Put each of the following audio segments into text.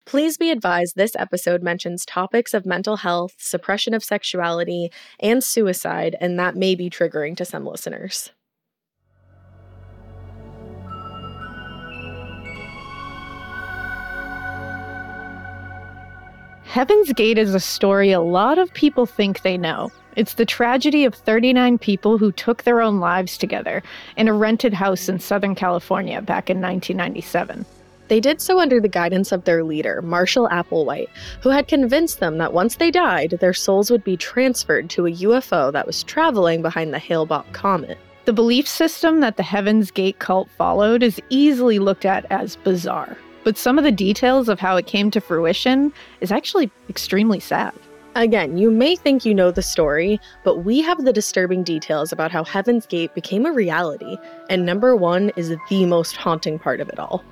Please be advised this episode mentions topics of mental health, suppression of sexuality, and suicide, and that may be triggering to some listeners. Heaven's Gate is a story a lot of people think they know. It's the tragedy of 39 people who took their own lives together in a rented house in Southern California back in 1997. They did so under the guidance of their leader, Marshall Applewhite, who had convinced them that once they died, their souls would be transferred to a UFO that was traveling behind the Hale-Bopp comet. The belief system that the Heaven's Gate cult followed is easily looked at as bizarre, but some of the details of how it came to fruition is actually extremely sad. Again, you may think you know the story, but we have the disturbing details about how Heaven's Gate became a reality, and number one is the most haunting part of it all.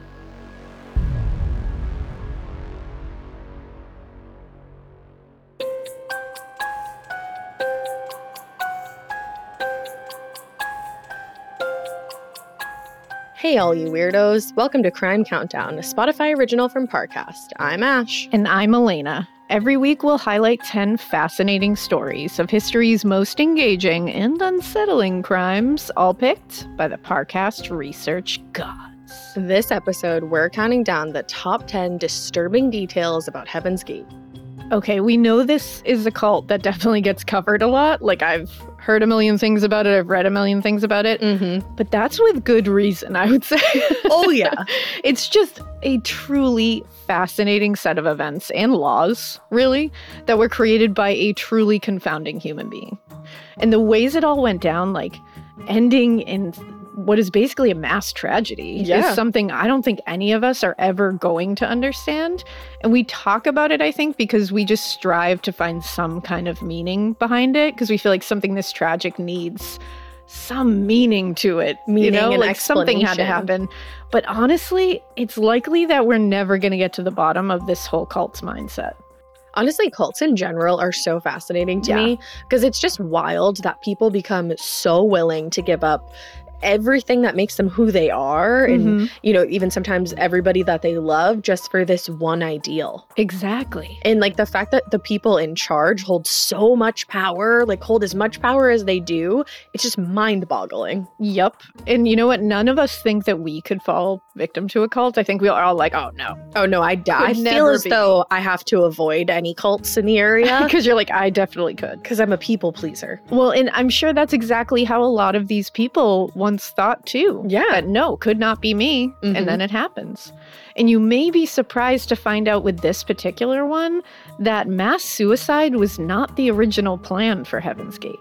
Hey all you weirdos, welcome to Crime Countdown, a Spotify original from Parcast. I'm Ash. And I'm Elena. Every week we'll highlight 10 fascinating stories of history's most engaging and unsettling crimes, all picked by the Parcast research gods. This episode, we're counting down the top 10 disturbing details about Heaven's Gate. Okay, we know this is a cult that definitely gets covered a lot. Like, I've heard a million things about it, I've read a million things about it. But that's with good reason, I would say. Oh, yeah. It's just a truly fascinating set of events and laws, really, that were created by a truly confounding human being. And the ways it all went down, like, ending in what is basically a mass tragedy is something I don't think any of us are ever going to understand. And we talk about it, I think, because we just strive to find some kind of meaning behind it, because we feel like something this tragic needs some meaning to it. Meaning and like something had to happen. But honestly, it's likely that we're never going to get to the bottom of this whole cult's mindset. Honestly, cults in general are so fascinating to me, because it's just wild that people become so willing to give up everything that makes them who they are, and you know, even sometimes everybody that they love, just for this one ideal. Exactly. And like the fact that the people in charge hold so much power, like hold as much power as they do, it's just mind-boggling. Yep. And you know what? None of us think that we could fall victim to a cult. I think we are all like, oh no, I feel as though I have to avoid any cults in the area. Because you're like, I definitely could, because I'm a people pleaser. Well, and I'm sure that's exactly how a lot of these people once thought too. Yeah. That no, could not be me. And then it happens. And you may be surprised to find out with this particular one that mass suicide was not the original plan for Heaven's Gate.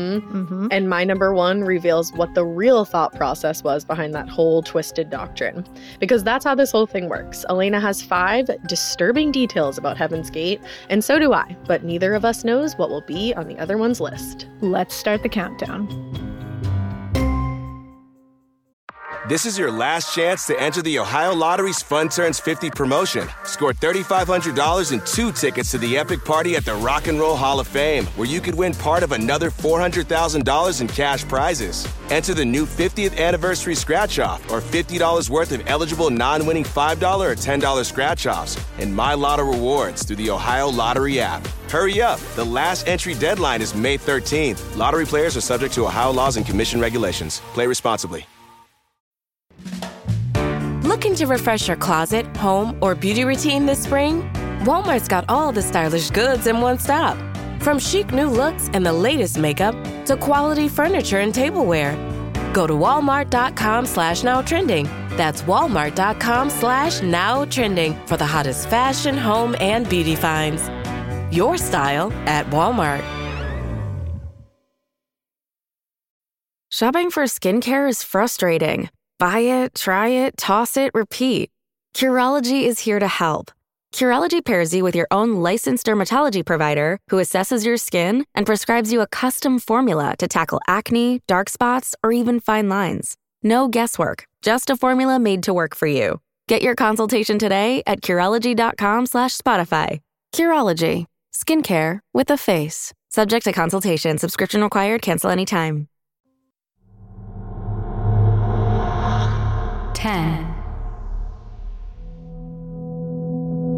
And my number one reveals what the real thought process was behind that whole twisted doctrine. Because that's how this whole thing works. Elena has 5 disturbing details about Heaven's Gate, and so do I, but neither of us knows what will be on the other one's list. Let's start the countdown. This is your last chance to enter the Ohio Lottery's Fun Turns 50 promotion. Score $3,500 and 2 tickets to the epic party at the Rock and Roll Hall of Fame, where you could win part of another $400,000 in cash prizes. Enter the new 50th anniversary scratch-off, or $50 worth of eligible non-winning $5 or $10 scratch-offs, and My Lotto rewards through the Ohio Lottery app. Hurry up. The last entry deadline is May 13th. Lottery players are subject to Ohio laws and commission regulations. Play responsibly. Looking to refresh your closet, home, or beauty routine this spring? Walmart's got all the stylish goods in one stop. From chic new looks and the latest makeup to quality furniture and tableware. Go to walmart.com/nowtrending. That's walmart.com/nowtrending for the hottest fashion, home, and beauty finds. Your style at Walmart. Shopping for skincare is frustrating. Buy it, try it, toss it, repeat. Curology is here to help. Curology pairs you with your own licensed dermatology provider who assesses your skin and prescribes you a custom formula to tackle acne, dark spots, or even fine lines. No guesswork, just a formula made to work for you. Get your consultation today at Curology.com/Spotify. Curology, skincare with a face. Subject to consultation. Subscription required. Cancel anytime. 10.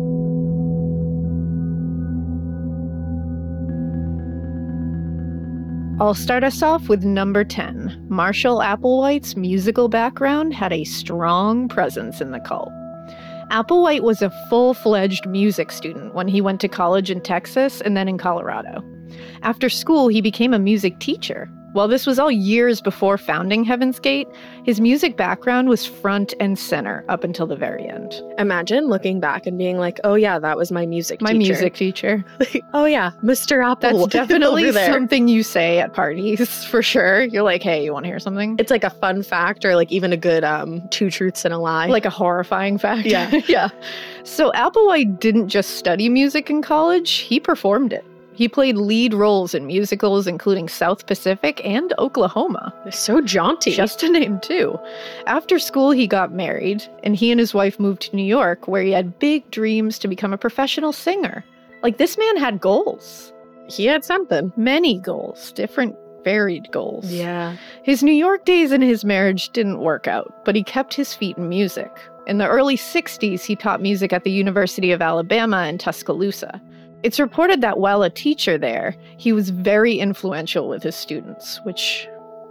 I'll start us off with number 10. Marshall Applewhite's musical background had a strong presence in the cult. Applewhite was a full-fledged music student when he went to college in Texas and then in Colorado. After school, he became a music teacher. While this was all years before founding Heaven's Gate, his music background was front and center up until the very end. Imagine looking back and being like, oh yeah, that was my music teacher. My music teacher. Oh yeah, Mr. Apple. That's definitely something you say at parties, for sure. You're like, hey, you want to hear something? It's like a fun fact or like even a good two truths and a lie. Like a horrifying fact. Yeah. Yeah. So Applewhite didn't just study music in college, he performed it. He played lead roles in musicals including South Pacific and Oklahoma. They're so jaunty. Just to name two. After school, he got married, and he and his wife moved to New York, where he had big dreams to become a professional singer. Like, this man had goals. He had something. Many goals. Different, varied goals. Yeah. His New York days and his marriage didn't work out, but he kept his feet in music. In the early 60s, he taught music at the University of Alabama in Tuscaloosa. It's reported that while a teacher there, he was very influential with his students, which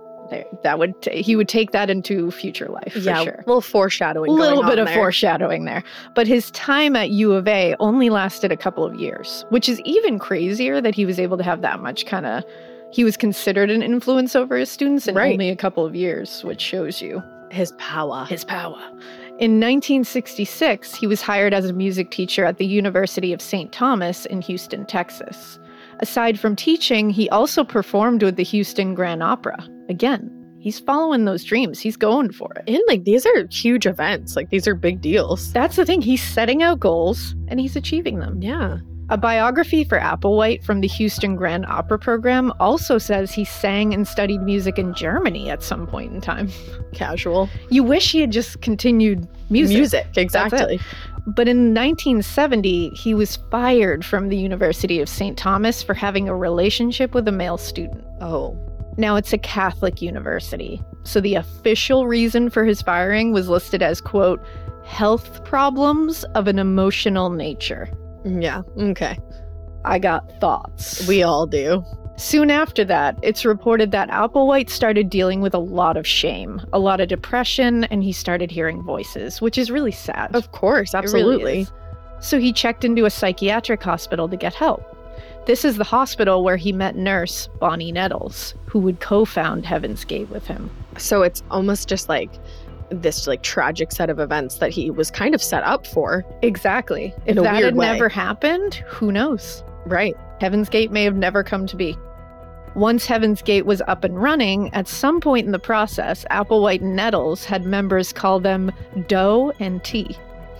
he would take that into future life, for sure. A little foreshadowing A little going bit on of there. foreshadowing there. But his time at U of A only lasted a couple of years, which is even crazier that he was able to have that much he was considered an influence over his students in only a couple of years, which shows you his power. In 1966, he was hired as a music teacher at the University of St. Thomas in Houston, Texas. Aside from teaching, he also performed with the Houston Grand Opera. Again, he's following those dreams. He's going for it. And these are huge events. These are big deals. That's the thing. He's setting out goals and he's achieving them. Yeah. A biography for Applewhite from the Houston Grand Opera program also says he sang and studied music in Germany at some point in time. Casual. You wish he had just continued music. Exactly. But in 1970, he was fired from the University of St. Thomas for having a relationship with a male student. Oh. Now, it's a Catholic university, so the official reason for his firing was listed as, quote, health problems of an emotional nature. Yeah, okay. I got thoughts. We all do. Soon after that, it's reported that Applewhite started dealing with a lot of shame, a lot of depression, and he started hearing voices, which is really sad. Of course, It really absolutely. is. So he checked into a psychiatric hospital to get help. This is the hospital where he met nurse Bonnie Nettles, who would co-found Heaven's Gate with him. So it's almost just this tragic set of events that he was kind of set up for. Exactly. If In a that weird had way. never happened, who knows? Right. Heaven's Gate may have never come to be. Once Heaven's Gate was up and running, at some point in the process, Applewhite and Nettles had members call them Doe and T.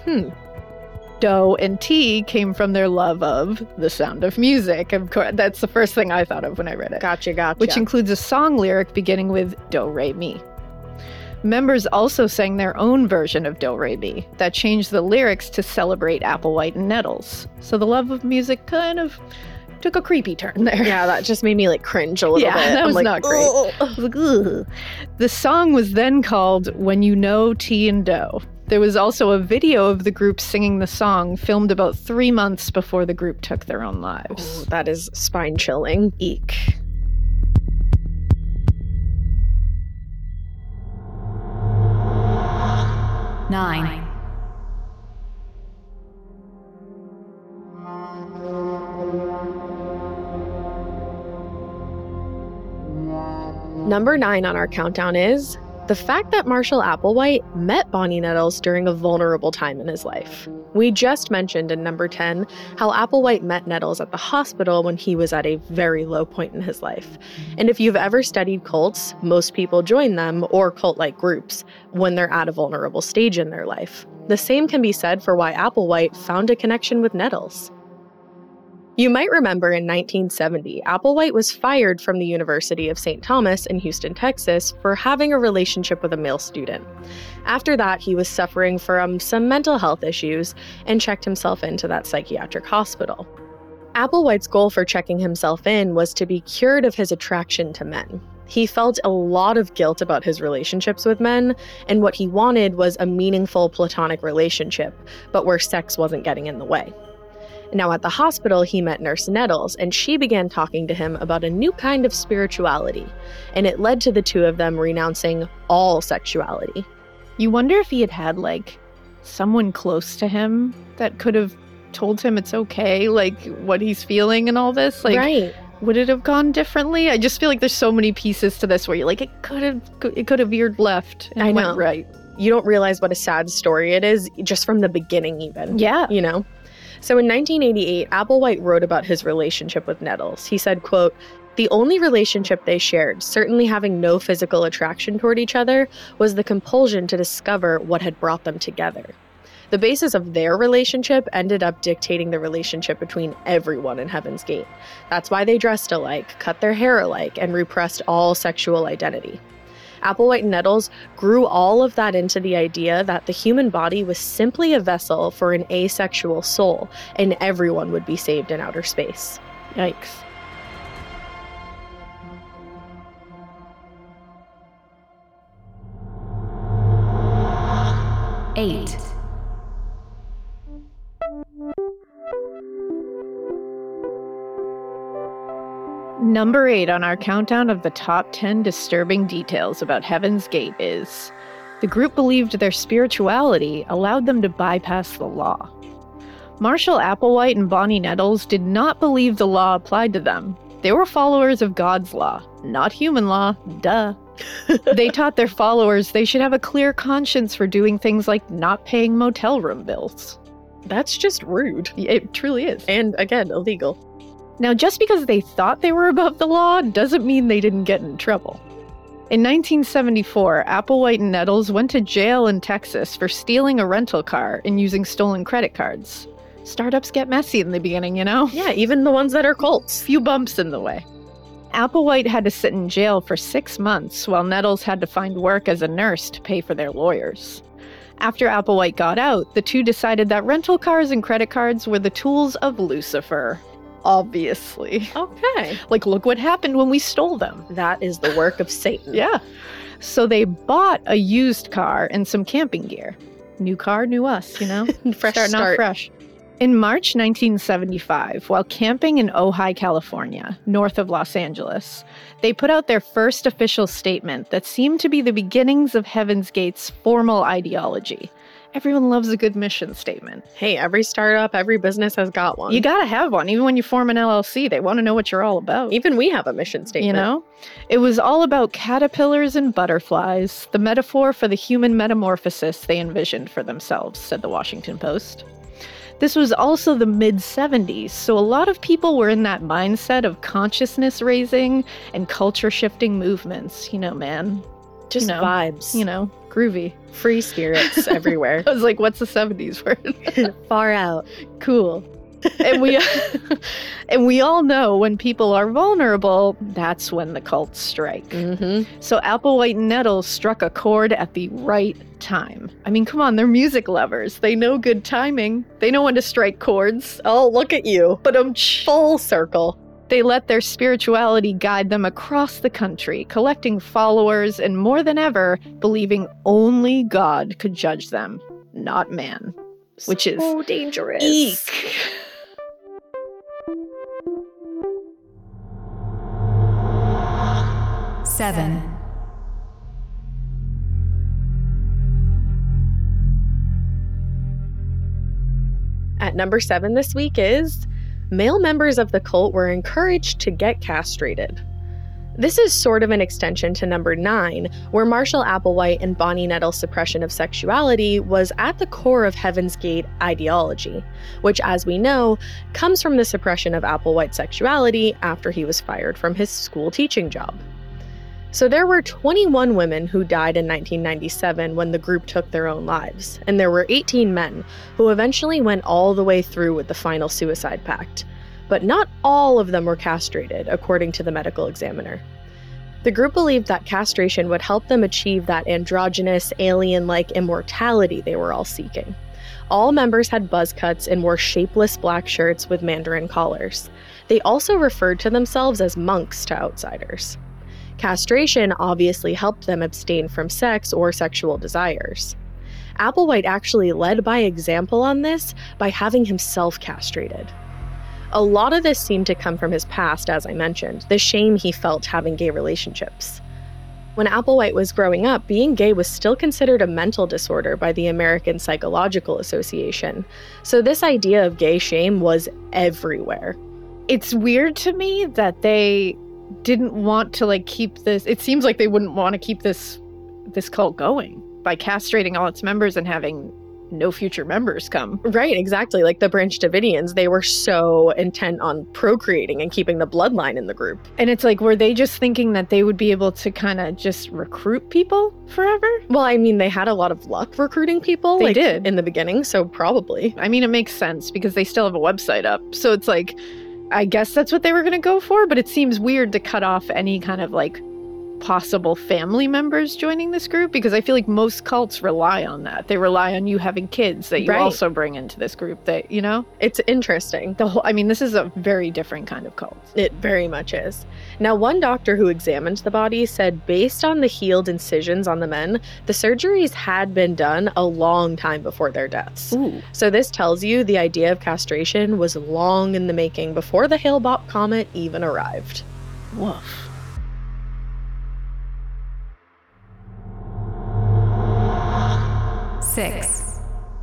Doe and T came from their love of The Sound of Music. Of course, that's the first thing I thought of when I read it. Gotcha. Which includes a song lyric beginning with Do, Re, Mi. Members also sang their own version of Do, Re, Mi that changed the lyrics to celebrate Applewhite and Nettles. So the love of music kind of took a creepy turn there. Yeah, that just made me cringe a little bit. That I'm was like, not great. "Ugh." I was like, ugh. The song was then called When You Know T and Do. There was also a video of the group singing the song filmed about 3 months before the group took their own lives. Ooh, that is spine chilling. Eek. Nine. Number 9 on our countdown is the fact that Marshall Applewhite met Bonnie Nettles during a vulnerable time in his life. We just mentioned in number 10 how Applewhite met Nettles at the hospital when he was at a very low point in his life. And if you've ever studied cults, most people join them or cult-like groups when they're at a vulnerable stage in their life. The same can be said for why Applewhite found a connection with Nettles. You might remember in 1970, Applewhite was fired from the University of St. Thomas in Houston, Texas, for having a relationship with a male student. After that, he was suffering from some mental health issues and checked himself into that psychiatric hospital. Applewhite's goal for checking himself in was to be cured of his attraction to men. He felt a lot of guilt about his relationships with men, and what he wanted was a meaningful platonic relationship, but where sex wasn't getting in the way. Now, at the hospital, he met Nurse Nettles, and she began talking to him about a new kind of spirituality, and it led to the two of them renouncing all sexuality. You wonder if he had had, like, someone close to him that could have told him it's okay, like, what he's feeling and all this. Like, right. Would it have gone differently? I just feel like there's so many pieces to this where you're like, it could have veered left and I know. went right. You don't realize what a sad story it is just from the beginning even. Yeah. You know? So in 1988, Applewhite wrote about his relationship with Nettles. He said, quote, "The only relationship they shared, certainly having no physical attraction toward each other, was the compulsion to discover what had brought them together. The basis of their relationship ended up dictating the relationship between everyone in Heaven's Gate. That's why they dressed alike, cut their hair alike, and repressed all sexual identity." Applewhite and Nettles grew all of that into the idea that the human body was simply a vessel for an asexual soul, and everyone would be saved in outer space. Yikes. Eight. Number 8 on our countdown of the top 10 disturbing details about Heaven's Gate is the group believed their spirituality allowed them to bypass the law. Marshall Applewhite and Bonnie Nettles did not believe the law applied to them. They were followers of God's law, not human law, duh. They taught their followers they should have a clear conscience for doing things like not paying motel room bills. That's just rude. It truly is. And again, illegal. Now, just because they thought they were above the law doesn't mean they didn't get in trouble. In 1974, Applewhite and Nettles went to jail in Texas for stealing a rental car and using stolen credit cards. Startups get messy in the beginning, you know? Yeah, even the ones that are cults. Few bumps in the way. Applewhite had to sit in jail for 6 months while Nettles had to find work as a nurse to pay for their lawyers. After Applewhite got out, the two decided that rental cars and credit cards were the tools of Lucifer. Obviously. Okay. Like, look what happened when we stole them. That is the work of Satan. Yeah. So they bought a used car and some camping gear. New car, new us, you know? Starting off fresh. In March 1975, while camping in Ojai, California, north of Los Angeles, they put out their first official statement that seemed to be the beginnings of Heaven's Gate's formal ideology. Everyone loves a good mission statement. Hey, every startup, every business has got one. You gotta have one. Even when you form an LLC, they want to know what you're all about. Even we have a mission statement. You know? It was all about caterpillars and butterflies, the metaphor for the human metamorphosis they envisioned for themselves, said the Washington Post. This was also the mid-70s, so a lot of people were in that mindset of consciousness raising and culture-shifting movements. You know, man. Just vibes. You know, groovy. Free spirits everywhere. I was like, what's the 70s word? Far out. Cool. And we all know when people are vulnerable, that's when the cults strike. Mm-hmm. So Applewhite and Nettles struck a chord at the right time. I mean, come on, they're music lovers. They know good timing. They know when to strike chords. Oh, look at you. But full circle. They let their spirituality guide them across the country, collecting followers and more than ever, believing only God could judge them, not man. Which is so dangerous. Eek. Seven. At number 7 this week is male members of the cult were encouraged to get castrated. This is sort of an extension to number 9, where Marshall Applewhite and Bonnie Nettles' suppression of sexuality was at the core of Heaven's Gate ideology, which, as we know, comes from the suppression of Applewhite's sexuality after he was fired from his school teaching job. So there were 21 women who died in 1997 when the group took their own lives, and there were 18 men who eventually went all the way through with the final suicide pact. But not all of them were castrated, according to the medical examiner. The group believed that castration would help them achieve that androgynous, alien-like immortality they were all seeking. All members had buzz cuts and wore shapeless black shirts with mandarin collars. They also referred to themselves as monks to outsiders. Castration obviously helped them abstain from sex or sexual desires. Applewhite actually led by example on this by having himself castrated. A lot of this seemed to come from his past, as I mentioned, the shame he felt having gay relationships. When Applewhite was growing up, being gay was still considered a mental disorder by the American Psychological Association. So this idea of gay shame was everywhere. It's weird to me that they didn't want to keep this. It seems like they wouldn't want to keep this cult going by castrating all its members and having no future members come. Right, exactly. Like the Branch Davidians, they were so intent on procreating and keeping the bloodline in the group. And it's like, were they just thinking that they would be able to kind of just recruit people forever? Well, I mean, they had a lot of luck recruiting people. They did. In the beginning, so probably. I mean, it makes sense because they still have a website up. So it's like, I guess that's what they were going to go for, but it seems weird to cut off any kind of possible family members joining this group, because I feel like most cults rely on that. They rely on you having kids that you also bring into this group, that, It's interesting. This is a very different kind of cult. It very much is. Now, one doctor who examined the body said based on the healed incisions on the men, the surgeries had been done a long time before their deaths. Ooh. So this tells you the idea of castration was long in the making before the Hale-Bopp comet even arrived. Woof. Six.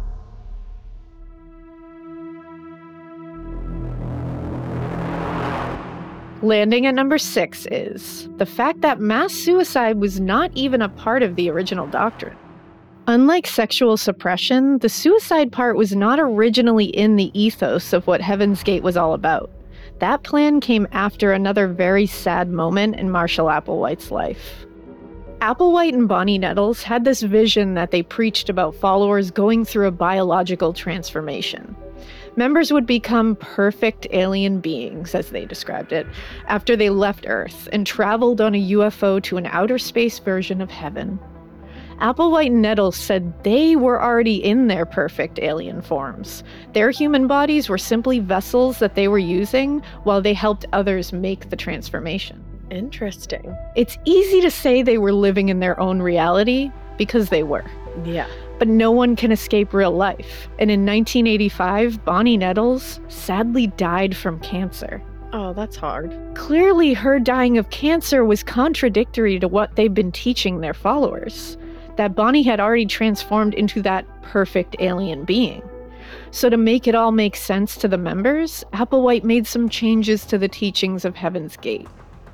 Landing at number 6 is the fact that mass suicide was not even a part of the original doctrine. Unlike sexual suppression, the suicide part was not originally in the ethos of what Heaven's Gate was all about. That plan came after another very sad moment in Marshall Applewhite's life. Applewhite and Bonnie Nettles had this vision that they preached about followers going through a biological transformation. Members would become perfect alien beings, as they described it, after they left Earth and traveled on a UFO to an outer space version of heaven. Applewhite and Nettles said they were already in their perfect alien forms. Their human bodies were simply vessels that they were using while they helped others make the transformation. Interesting. It's easy to say they were living in their own reality, because they were. Yeah. But no one can escape real life. And in 1985, Bonnie Nettles sadly died from cancer. Oh, that's hard. Clearly, her dying of cancer was contradictory to what they've been teaching their followers, that Bonnie had already transformed into that perfect alien being. So to make it all make sense to the members, Applewhite made some changes to the teachings of Heaven's Gate.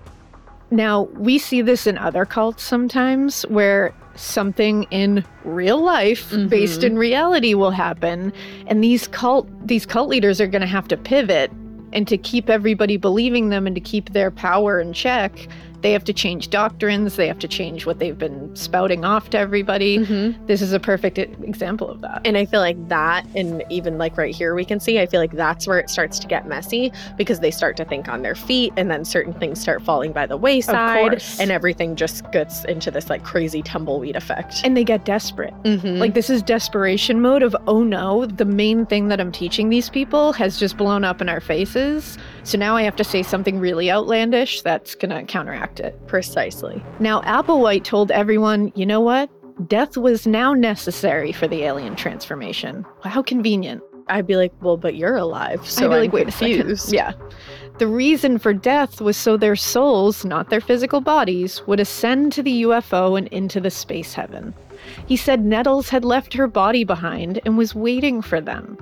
Now, we see this in other cults sometimes, where something in real life, based in reality, will happen, and these cult leaders are going to have to pivot, and to keep everybody believing them and to keep their power in check, they have to change doctrines, they have to change what they've been spouting off to everybody. This is a perfect example of that. And I feel like that, and even right here we can see, I feel like that's where it starts to get messy, because they start to think on their feet, and then certain things start falling by the wayside, and everything just gets into this crazy tumbleweed effect. And they get desperate. This is desperation mode of, oh no, the main thing that I'm teaching these people has just blown up in our faces. So now I have to say something really outlandish that's going to counteract it. Precisely. Now, Applewhite told everyone, you know what? Death was now necessary for the alien transformation. How convenient. I'd be like, well, but you're alive, so I'd be I'm like, wait confused. a second. Yeah. The reason for death was so their souls, not their physical bodies, would ascend to the UFO and into the space heaven. He said Nettles had left her body behind and was waiting for them.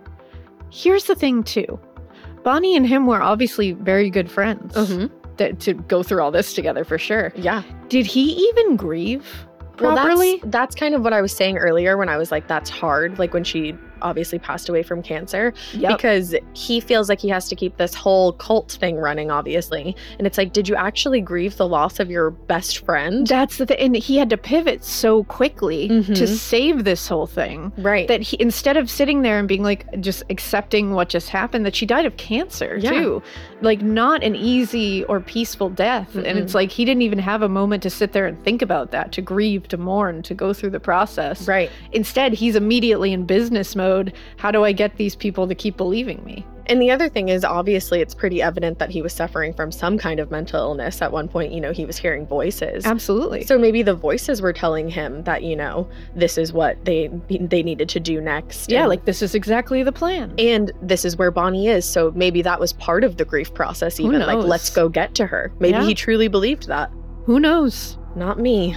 Here's the thing, too. Bonnie and him were obviously very good friends. To go through all this together, for sure. Yeah. Did he even grieve properly? Well, that's kind of what I was saying earlier when I was like, that's hard. When she obviously passed away from cancer, because he feels like he has to keep this whole cult thing running, obviously. And it's like, did you actually grieve the loss of your best friend? That's the thing. And he had to pivot so quickly to save this whole thing. Right. That he, instead of sitting there and being just accepting what just happened, that she died of cancer too. Not an easy or peaceful death. And it's like, he didn't even have a moment to sit there and think about that, to grieve, to mourn, to go through the process. Right. Instead, he's immediately in business mode. How do I get these people to keep believing me? And the other thing is, obviously, it's pretty evident that he was suffering from some kind of mental illness. At one point, he was hearing voices. Absolutely. So maybe the voices were telling him that, this is what they needed to do next. Yeah, like this is exactly the plan. And this is where Bonnie is. So maybe that was part of the grief process even. Like, let's go get to her. Maybe he truly believed that. Who knows? Not me.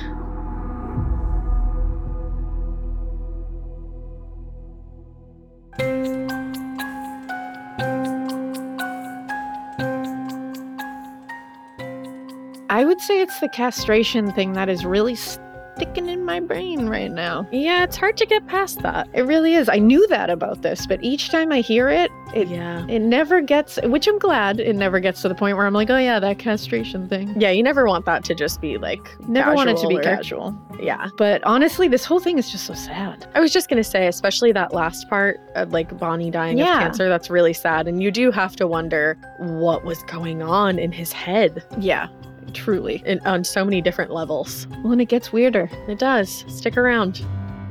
I would say it's the castration thing that is really sticking in my brain right now. Yeah, it's hard to get past that. It really is. I knew that about this, but each time I hear it, it never gets, which I'm glad it never gets to the point where I'm like, oh yeah, that castration thing. Yeah, you never want that to just be like never want it to be casual. Yeah. But honestly, this whole thing is just so sad. I was just going to say, especially that last part of like Bonnie dying of cancer, that's really sad. And you do have to wonder what was going on in his head. Yeah. Truly. On so many different levels. Well, and it gets weirder. It does. Stick around.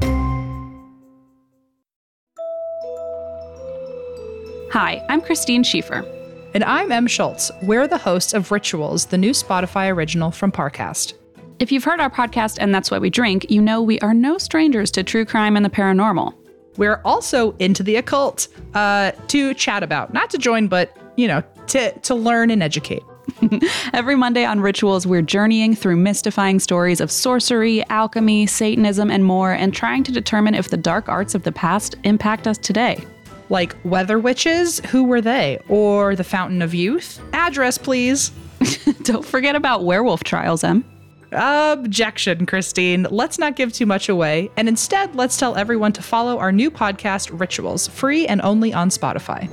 Hi, I'm Christine Schieffer. And I'm Em Schultz. We're the hosts of Rituals, the new Spotify original from Parcast. If you've heard our podcast and That's Why We Drink, you know we are no strangers to true crime and the paranormal. We're also into the occult to chat about. Not to join, but, to learn and educate. Every Monday on Rituals, we're journeying through mystifying stories of sorcery, alchemy, Satanism, and more, and trying to determine if the dark arts of the past impact us today. Like weather witches, who were they? Or the Fountain of Youth? Address, please. Don't forget about werewolf trials, Em. Objection, Christine. Let's not give too much away, and instead, let's tell everyone to follow our new podcast, Rituals, free and only on Spotify.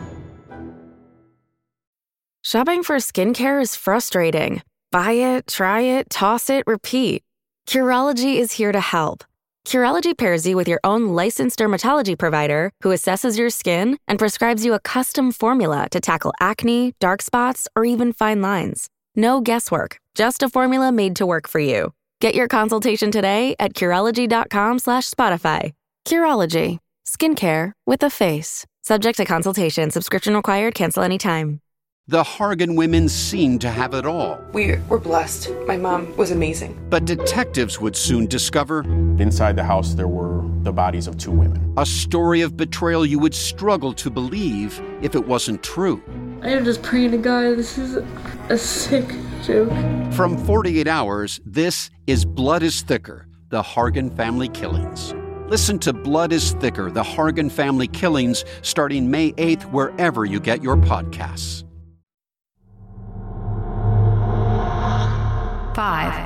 Shopping for skincare is frustrating. Buy it, try it, toss it, repeat. Curology is here to help. Curology pairs you with your own licensed dermatology provider who assesses your skin and prescribes you a custom formula to tackle acne, dark spots, or even fine lines. No guesswork, just a formula made to work for you. Get your consultation today at Curology.com/Spotify. Curology, skincare with a face. Subject to consultation, subscription required, cancel anytime. The Hargan women seemed to have it all. We were blessed. My mom was amazing. But detectives would soon discover inside the house there were the bodies of 2 women. A story of betrayal you would struggle to believe if it wasn't true. I am just praying to God, this is a sick joke. From 48 Hours, this is Blood is Thicker, the Hargan family killings. Listen to Blood is Thicker, the Hargan family killings, starting May 8th, wherever you get your podcasts. 5.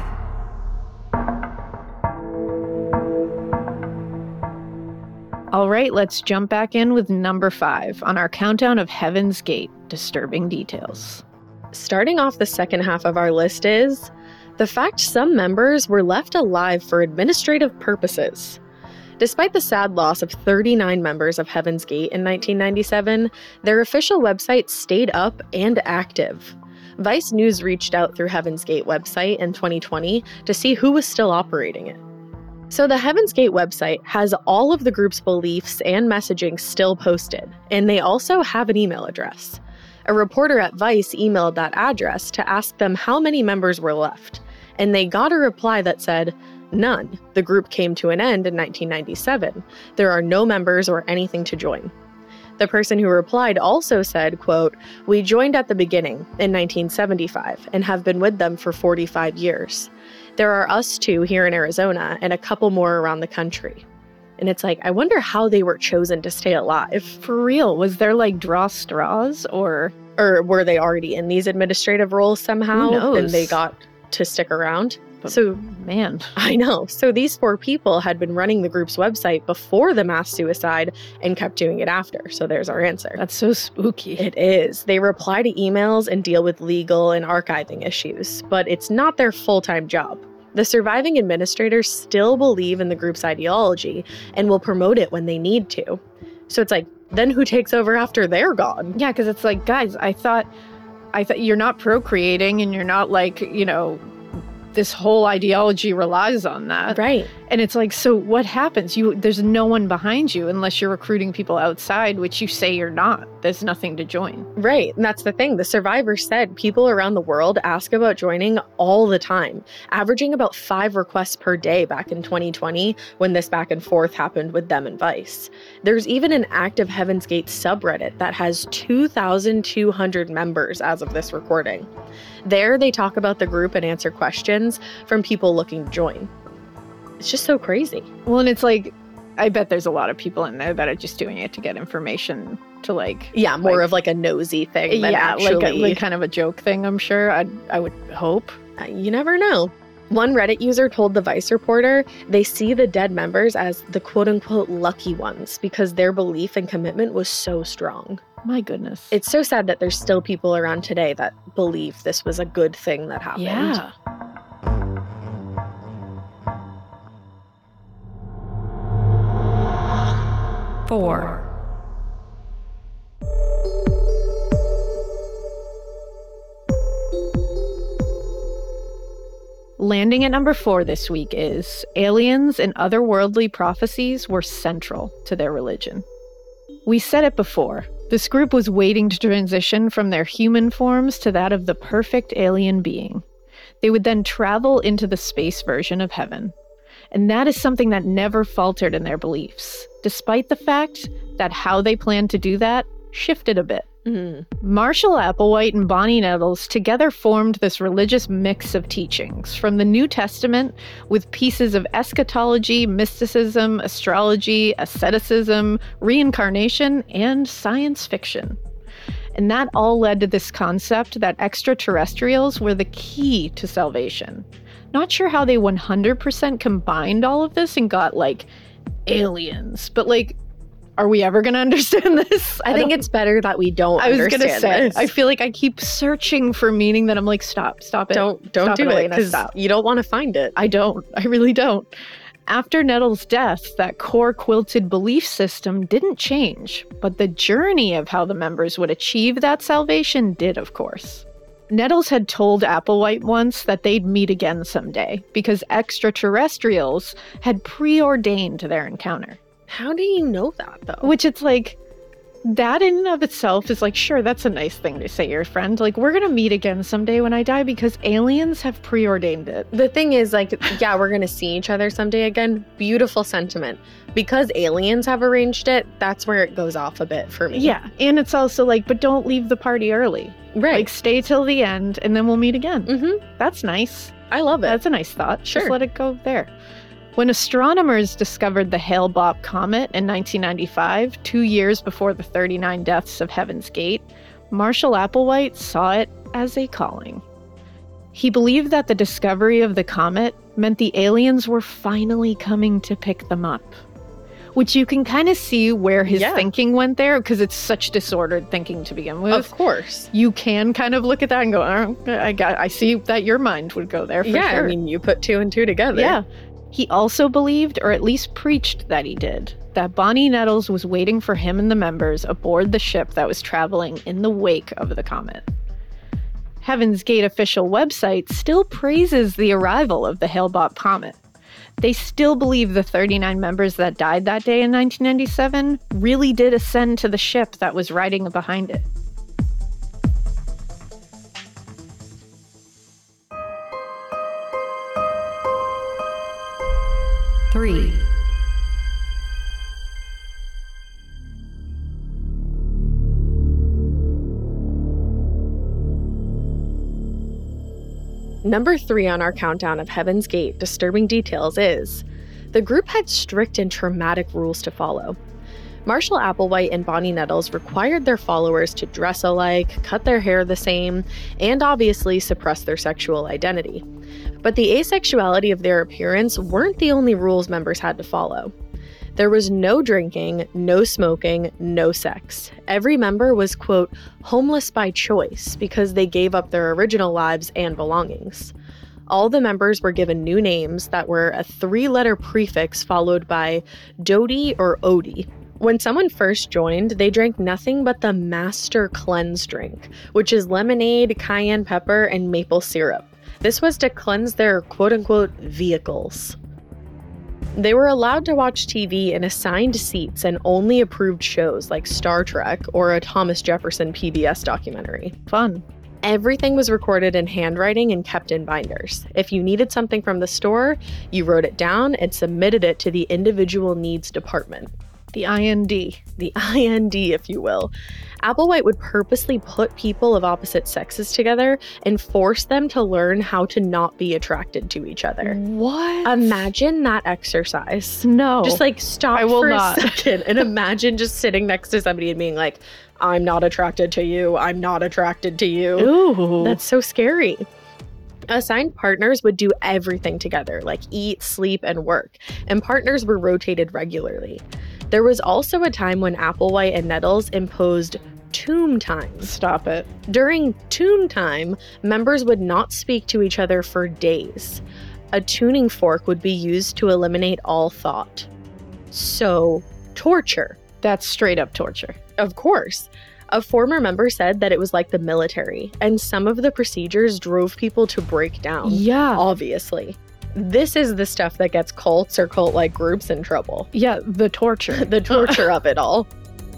All right, let's jump back in with number 5 on our countdown of Heaven's Gate disturbing details. Starting off the second half of our list is the fact some members were left alive for administrative purposes. Despite the sad loss of 39 members of Heaven's Gate in 1997, their official website stayed up and active. Vice News reached out through Heaven's Gate website in 2020 to see who was still operating it. So the Heaven's Gate website has all of the group's beliefs and messaging still posted, and they also have an email address. A reporter at Vice emailed that address to ask them how many members were left, and they got a reply that said, "None. The group came to an end in 1997. There are no members or anything to join." The person who replied also said, quote, "We joined at the beginning in 1975 and have been with them for 45 years. There are us 2 here in Arizona and a couple more around the country." And it's like, I wonder how they were chosen to stay alive. For real, was there like draw straws or were they already in these administrative roles somehow? Who knows? And they got to stick around? But, so, man, I know. So these 4 people had been running the group's website before the mass suicide and kept doing it after. So there's our answer. That's so spooky. It is. They reply to emails and deal with legal and archiving issues, but it's not their full-time job. The surviving administrators still believe in the group's ideology and will promote it when they need to. So it's like, then who takes over after they're gone? Yeah, because it's like, guys, I thought you're not procreating and you're not like, this whole ideology relies on that. Right. And it's like, so what happens? There's no one behind you unless you're recruiting people outside, which you say you're not. There's nothing to join. Right. And that's the thing. The survivors said people around the world ask about joining all the time, averaging about 5 requests per day back in 2020 when this back and forth happened with them and Vice. There's even an active Heaven's Gate subreddit that has 2,200 members as of this recording. There, they talk about the group and answer questions from people looking to join. It's just so crazy. Well, and it's like, I bet there's a lot of people in there that are just doing it to get information to like... Yeah, more of like a nosy thing than actually... like kind of a joke thing, I'm sure. I would hope. You never know. One Reddit user told the Vice reporter they see the dead members as the quote-unquote lucky ones because their belief and commitment was so strong. My goodness. It's so sad that there's still people around today that believe this was a good thing that happened. Yeah. Four. Landing at number 4 this week is aliens and otherworldly prophecies were central to their religion. We said it before. This group was waiting to transition from their human forms to that of the perfect alien being. They would then travel into the space version of heaven. And that is something that never faltered in their beliefs, despite the fact that how they planned to do that shifted a bit. Marshall Applewhite and Bonnie Nettles together formed this religious mix of teachings from the New Testament with pieces of eschatology, mysticism, astrology, asceticism, reincarnation, and science fiction. And that all led to this concept that extraterrestrials were the key to salvation. Not sure how they 100% combined all of this and got, like, aliens. But, like, are we ever going to understand this? I think it's better that we don't understand this. I was going to say, I feel like I keep searching for meaning that I'm like, stop it. Don't do it, because you don't want to find it. I don't. I really don't. After Nettles' death, that core quilted belief system didn't change, but the journey of how the members would achieve that salvation did, of course. Nettles had told Applewhite once that they'd meet again someday because extraterrestrials had preordained their encounter. How do you know that, though? Which it's like, that in and of itself is like, sure, that's a nice thing to say to your friend. Like, we're going to meet again someday when I die because aliens have preordained it. The thing is, like, yeah, we're going to see each other someday again. Beautiful sentiment. Because aliens have arranged it, that's where it goes off a bit for me. Yeah. And it's also like, but don't leave the party early. Right. Like, stay till the end and then we'll meet again. Mm-hmm. That's nice. I love it. That's a nice thought. Sure. Just let it go there. When astronomers discovered the Hale-Bopp comet in 1995, 2 years before the 39 deaths of Heaven's Gate, Marshall Applewhite saw it as a calling. He believed that the discovery of the comet meant the aliens were finally coming to pick them up, which you can kind of see where his thinking went there, because it's such disordered thinking to begin with. Of course. You can kind of look at that and go, oh, I see that your mind would go there for sure. Yeah, I mean, you put 2 and 2 together. Yeah. He also believed, or at least preached that he did, that Bonnie Nettles was waiting for him and the members aboard the ship that was traveling in the wake of the comet. Heaven's Gate official website still praises the arrival of the Hale-Bopp comet. They still believe the 39 members that died that day in 1997 really did ascend to the ship that was riding behind it. Three. Number 3 on our countdown of Heaven's Gate disturbing details is the group had strict and traumatic rules to follow. Marshall Applewhite and Bonnie Nettles required their followers to dress alike, cut their hair the same, and obviously suppress their sexual identity. But the asexuality of their appearance weren't the only rules members had to follow. There was no drinking, no smoking, no sex. Every member was, quote, homeless by choice because they gave up their original lives and belongings. All the members were given new names that were a 3-letter prefix followed by Dodi or Odi. When someone first joined, they drank nothing but the Master Cleanse drink, which is lemonade, cayenne pepper, and maple syrup. This was to cleanse their quote-unquote vehicles. They were allowed to watch TV in assigned seats and only approved shows like Star Trek or a Thomas Jefferson PBS documentary. Fun. Everything was recorded in handwriting and kept in binders. If you needed something from the store, you wrote it down and submitted it to the individual needs department. The IND. The IND, if you will. Applewhite would purposely put people of opposite sexes together and force them to learn how to not be attracted to each other. What? Imagine that exercise. No. Just like stop for a second and imagine just sitting next to somebody and being like, I'm not attracted to you. I'm not attracted to you. Ooh. That's so scary. Assigned partners would do everything together, like eat, sleep, and work, and partners were rotated regularly. There was also a time when Applewhite and Nettles imposed tomb time. Stop it. During tomb time, members would not speak to each other for days. A tuning fork would be used to eliminate all thought. So, torture. That's straight up torture. Of course. A former member said that it was like the military, and some of the procedures drove people to break down. Yeah. Obviously. This is the stuff that gets cults or cult-like groups in trouble. Yeah, the torture. The torture of it all.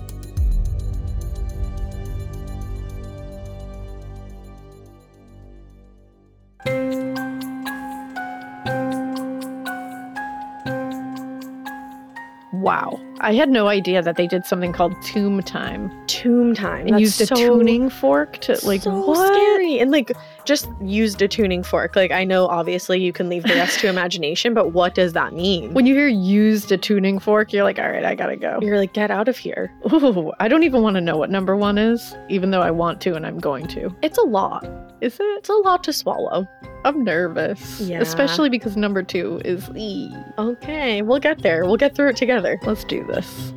Wow. I had no idea that they did something called tomb time. Tomb time. And used a tuning fork to, like, so what? Scary. And, like, just used a tuning fork. Like, I know, obviously, you can leave the rest to imagination, but what does that mean? When you hear used a tuning fork, you're like, all right, I gotta go. You're like, get out of here. Ooh, I don't even want to know what number 1 is, even though I want to and I'm going to. It's a lot. Is it? It's a lot to swallow. I'm nervous. Yeah. Especially because number 2 is Okay, we'll get there. We'll get through it together. Let's do this.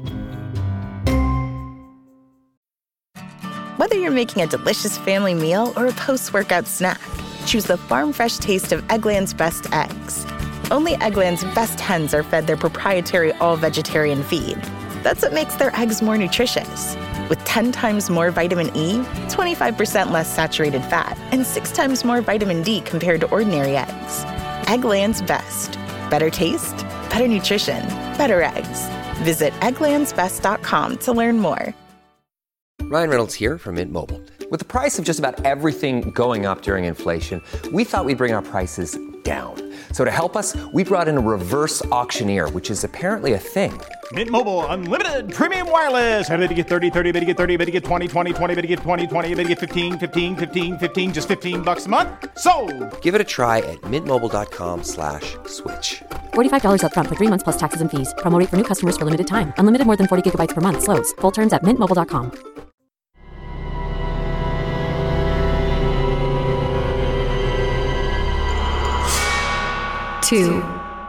Whether you're making a delicious family meal or a post-workout snack, choose the farm-fresh taste of Eggland's Best eggs. Only Eggland's best hens are fed their proprietary all-vegetarian feed. That's what makes their eggs more nutritious. With 10 times more vitamin E, 25% less saturated fat, and 6 times more vitamin D compared to ordinary eggs. Eggland's Best. Better taste, better nutrition, better eggs. Visit egglandsbest.com to learn more. Ryan Reynolds here from Mint Mobile. With the price of just about everything going up during inflation, we thought we'd bring our prices down. So to help us, we brought in a reverse auctioneer, which is apparently a thing. Mint Mobile Unlimited Premium Wireless. How to get 30, 30, bit to get 30, bit to get 20, 20, 20, bit to get 20, 20, bit to get 15, 15, 15, 15, just $15 a month? Sold! Give it a try at mintmobile.com/switch. $45 up front for 3 months plus taxes and fees. Promo rate for new customers for limited time. Unlimited more than 40 gigabytes per month. Slows full terms at mintmobile.com. Two.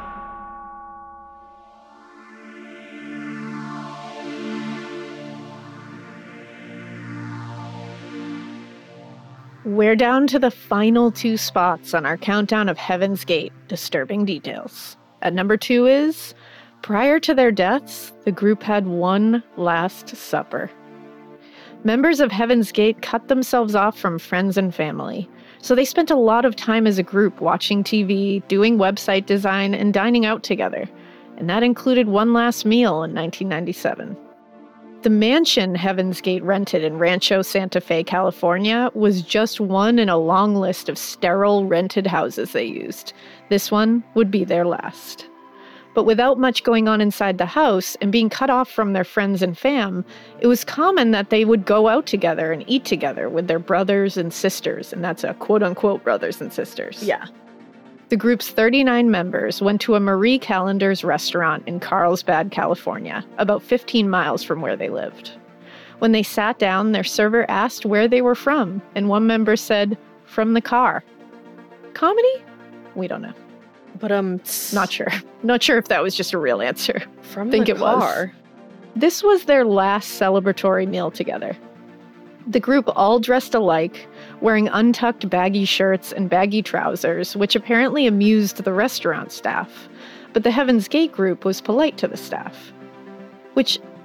We're down to the final 2 spots on our countdown of Heaven's Gate disturbing details. At number 2 is, prior to their deaths, the group had one last supper. Members of Heaven's Gate cut themselves off from friends and family, so they spent a lot of time as a group watching TV, doing website design, and dining out together, and that included one last meal in 1997. The mansion Heaven's Gate rented in Rancho Santa Fe, California, was just one in a long list of sterile rented houses they used. This one would be their last. But without much going on inside the house and being cut off from their friends and fam, it was common that they would go out together and eat together with their brothers and sisters, and that's a quote-unquote brothers and sisters. Yeah. The group's 39 members went to a Marie Callender's restaurant in Carlsbad, California, about 15 miles from where they lived. When they sat down, their server asked where they were from, and one member said, "From the car." Comedy? We don't know. But not sure. Not sure if that was just a real answer. From Think the it car. Was. This was their last celebratory meal together. The group all dressed alike, wearing untucked baggy shirts and baggy trousers, which apparently amused the restaurant staff. But the Heaven's Gate group was polite to the staff. Which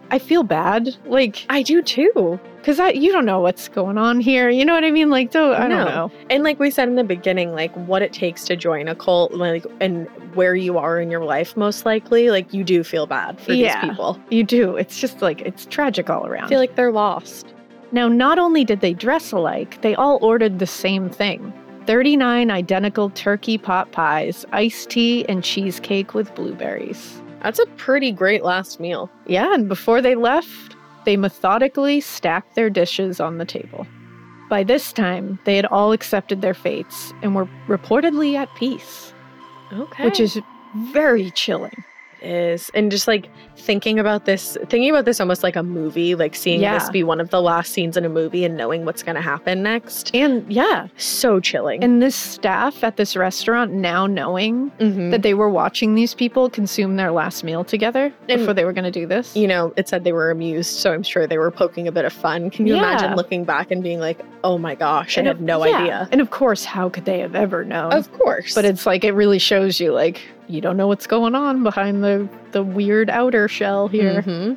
I feel bad. Like, I do too. Because you don't know what's going on here. You know what I mean? Like, I don't know. And like we said in the beginning, like what it takes to join a cult, like, and where you are in your life, most likely, like you do feel bad for these people. You do. It's just like, it's tragic all around. I feel like they're lost. Now, not only did they dress alike, they all ordered the same thing. 39 identical turkey pot pies, iced tea, and cheesecake with blueberries. That's a pretty great last meal. Yeah, and before they left, they methodically stacked their dishes on the table. By this time, they had all accepted their fates and were reportedly at peace. Okay. Which is very chilling. It is. And just like thinking about this almost like a movie, like seeing this be one of the last scenes in a movie and knowing what's going to happen next. And so chilling. And this staff at this restaurant now knowing that they were watching these people consume their last meal together before they were going to do this. You know, it said they were amused, so I'm sure they were poking a bit of fun. Can you imagine looking back and being like, oh my gosh, I had no idea. And of course, how could they have ever known? Of course. But it's like, it really shows you, like, you don't know what's going on behind the weird outer shell here. Mm-hmm.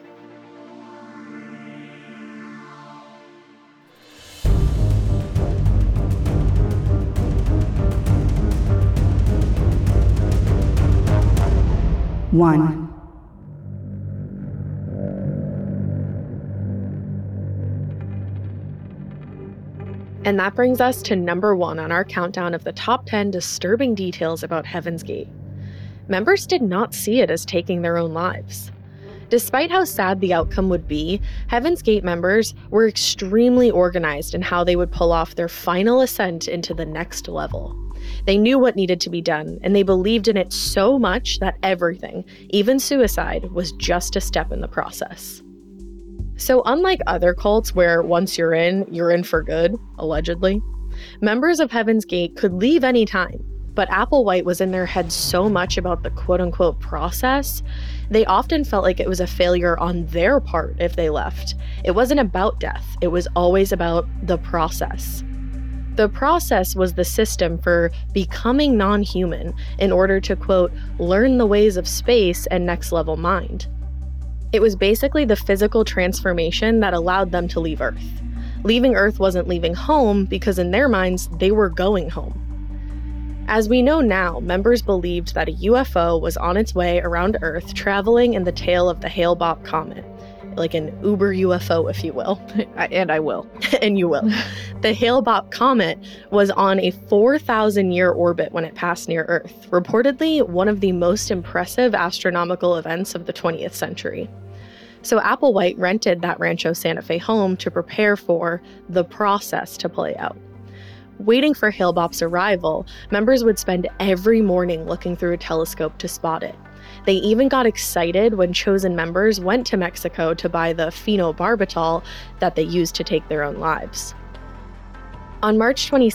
One. And that brings us to number 1 on our countdown of the top 10 disturbing details about Heaven's Gate. Members did not see it as taking their own lives. Despite how sad the outcome would be, Heaven's Gate members were extremely organized in how they would pull off their final ascent into the next level. They knew what needed to be done, and they believed in it so much that everything, even suicide, was just a step in the process. So unlike other cults where once you're in for good, allegedly, members of Heaven's Gate could leave any time. But Applewhite was in their head so much about the quote-unquote process, they often felt like it was a failure on their part if they left. It wasn't about death. It was always about the process. The process was the system for becoming non-human in order to, quote, learn the ways of space and next-level mind. It was basically the physical transformation that allowed them to leave Earth. Leaving Earth wasn't leaving home because in their minds, they were going home. As we know now, members believed that a UFO was on its way around Earth traveling in the tail of the Hale-Bopp comet, like an Uber UFO, if you will. And I will. And you will. The Hale-Bopp comet was on a 4,000-year orbit when it passed near Earth, reportedly one of the most impressive astronomical events of the 20th century. So Applewhite rented that Rancho Santa Fe home to prepare for the process to play out. Waiting for Hale-Bopp's arrival, members would spend every morning looking through a telescope to spot it. They even got excited when chosen members went to Mexico to buy the phenobarbital that they used to take their own lives. On March 22,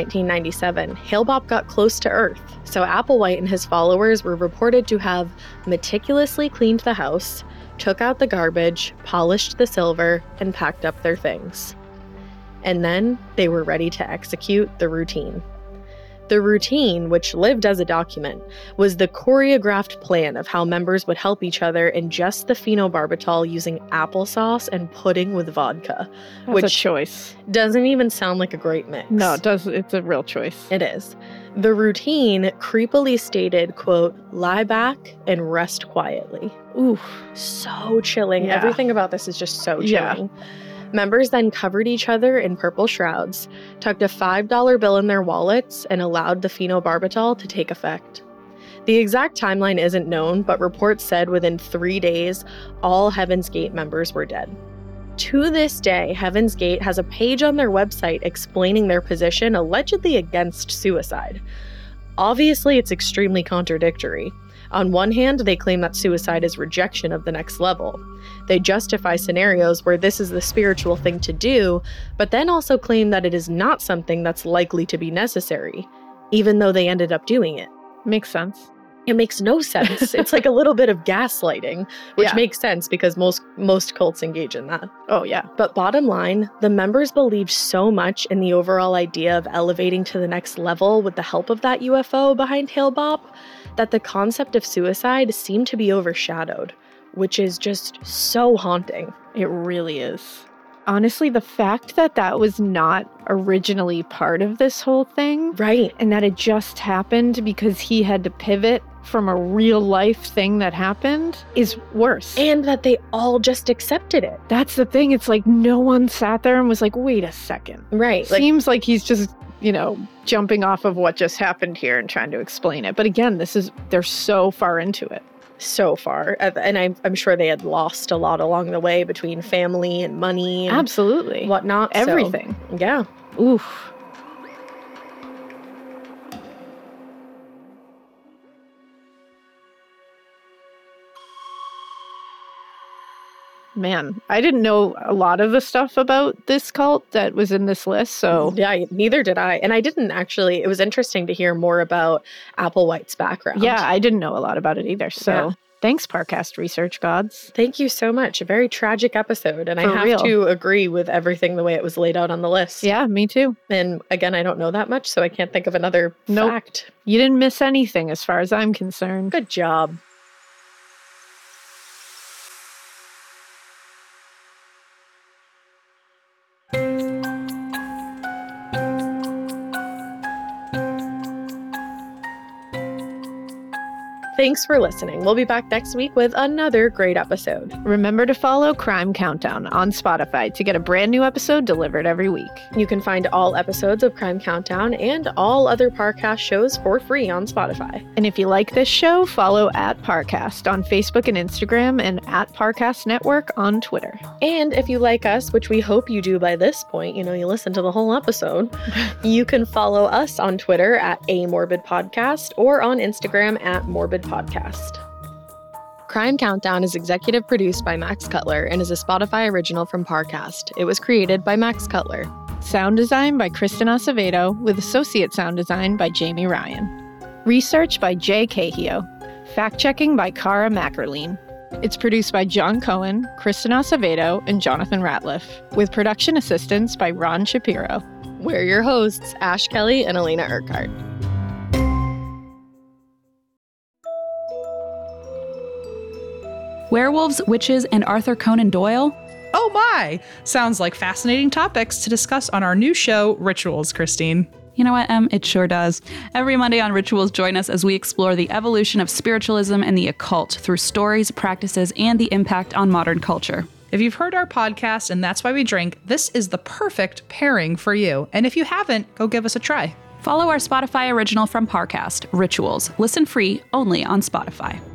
1997, Hale-Bopp got close to Earth, so Applewhite and his followers were reported to have meticulously cleaned the house, took out the garbage, polished the silver, and packed up their things. And then they were ready to execute the routine. The routine, which lived as a document, was the choreographed plan of how members would help each other ingest the phenobarbital using applesauce and pudding with vodka. That's a choice. Doesn't even sound like a great mix. No, it does. It's a real choice. It is. The routine creepily stated, quote, lie back and rest quietly. Ooh, so chilling. Yeah. Everything about this is just so chilling. Yeah. Members then covered each other in purple shrouds, tucked a $5 bill in their wallets, and allowed the phenobarbital to take effect. The exact timeline isn't known, but reports said within 3 days, all Heaven's Gate members were dead. To this day, Heaven's Gate has a page on their website explaining their position allegedly against suicide. Obviously, it's extremely contradictory. On one hand, they claim that suicide is rejection of the next level. They justify scenarios where this is the spiritual thing to do, but then also claim that it is not something that's likely to be necessary, even though they ended up doing it. Makes sense. It makes no sense. It's like a little bit of gaslighting, which makes sense because most cults engage in that. Oh, yeah. But bottom line, the members believed so much in the overall idea of elevating to the next level with the help of that UFO behind Hale-Bopp that the concept of suicide seemed to be overshadowed, which is just so haunting. It really is. Honestly, the fact that that was not originally part of this whole thing, right, and that it just happened because he had to pivot from a real life thing that happened is worse. And that they all just accepted it. That's the thing. It's like no one sat there and was like, wait a second. Right. Seems like he's just, jumping off of what just happened here and trying to explain it. But again, they're so far into it. So far. And I'm sure they had lost a lot along the way between family and money and absolutely whatnot. Everything. So, yeah. Oof. Man, I didn't know a lot of the stuff about this cult that was in this list, so... Yeah, neither did I. And I didn't actually... It was interesting to hear more about Applewhite's background. Yeah, I didn't know a lot about it either, so... Yeah. Thanks, Parcast Research Gods. Thank you so much. A very tragic episode, and I have to agree with everything the way it was laid out on the list. Yeah, me too. And again, I don't know that much, so I can't think of another fact. You didn't miss anything as far as I'm concerned. Good job. Thanks for listening. We'll be back next week with another great episode. Remember to follow Crime Countdown on Spotify to get a brand new episode delivered every week. You can find all episodes of Crime Countdown and all other Parcast shows for free on Spotify. And if you like this show, follow @Parcast on Facebook and Instagram and @Parcast Network on Twitter. And if you like us, which we hope you do by this point, you listen to the whole episode, you can follow us on Twitter @AMorbidPodcast or on Instagram @MorbidPodcast. Crime Countdown is executive produced by Max Cutler and is a Spotify original from Parcast. It was created by Max Cutler. Sound design by Kristen Acevedo, with associate sound design by Jamie Ryan. Research by Jay Cahio. Fact-checking by Cara Mackerline. It's produced by John Cohen, Kristen Acevedo, and Jonathan Ratliff, with production assistance by Ron Shapiro. We're your hosts, Ash Kelly and Elena Urquhart. Werewolves, witches, and Arthur Conan Doyle? Oh my! Sounds like fascinating topics to discuss on our new show, Rituals, Christine. You know what, Em? It sure does. Every Monday on Rituals, join us as we explore the evolution of spiritualism and the occult through stories, practices, and the impact on modern culture. If you've heard our podcast and That's Why We Drink, this is the perfect pairing for you. And if you haven't, go give us a try. Follow our Spotify original from Parcast, Rituals. Listen free only on Spotify.